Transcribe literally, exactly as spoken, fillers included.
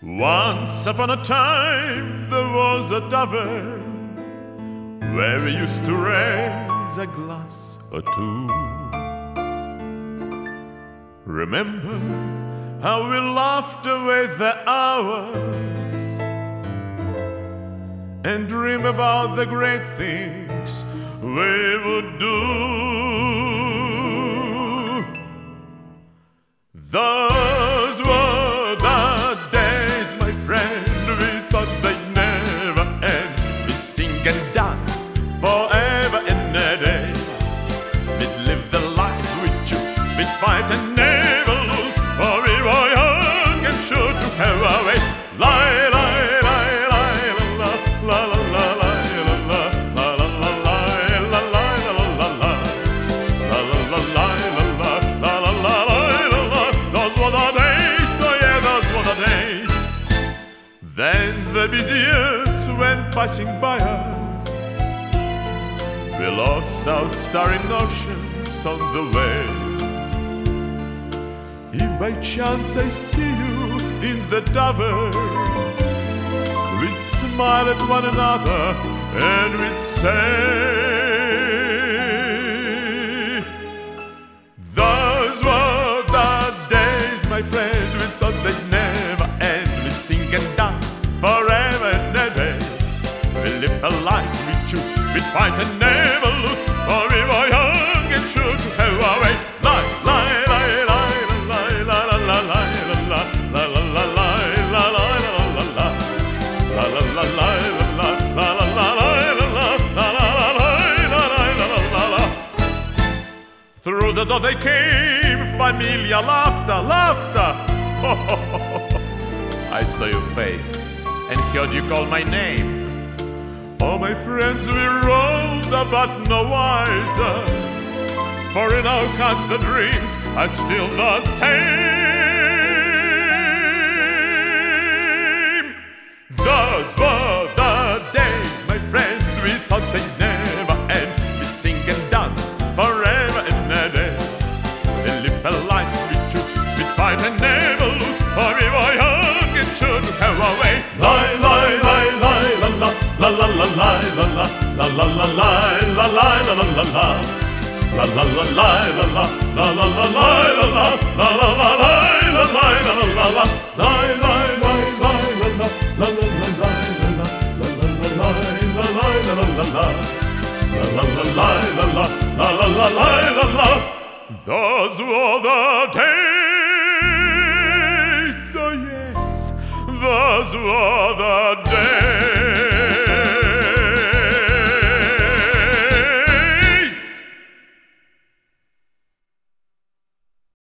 Once upon a time there was a tavern where we used to raise a glass or two. Remember how we laughed away the hours and dream about the great things we would do. Those were the days, my friend, we thought they'd never end. We'd sing and dance forever and a day. We'd live the life we choose, we'd fight and never lose, for we were young and sure to have our way. Lie, lie, lie, lie, la, la, la, la, la, la, la, la, la, la, la, la, la, la, la, la, la, la. Those were the days, oh yeah, those were the days. Then the busy years went passing by us. We lost our starry notions on the way. If by chance I see you in the tavern, we'd smile at one another and we'd say, those were the days, my friend, we thought they'd never end. We'd sing and dance forever and a day. We live a life we choose, we'd fight and never lose, for we were young and sure to have our way. Lie, lie, lie, lie, lie, la, la, la, la, la, la, la, la, la, la, la, la, la, la, la, la, la. Through the door they came, familiar laughter, laughter. I saw your face and heard you call my name. Oh, my friends, we rolled but no wiser, for in our heart the dreams are still the same. Those were the days, my friend, we thought they'd never end. We'd sing and dance forever and a day. We live a life we choose, we'd fight and never lose, for we were young and sure to have our way. Lie, lie, lie, lie, la, la, la, la, la, la, la, la, la, la, la, la, la, la, la, la, la. La la la la la la la la la la la la la la la la la la la. Those were the days, oh yes, those were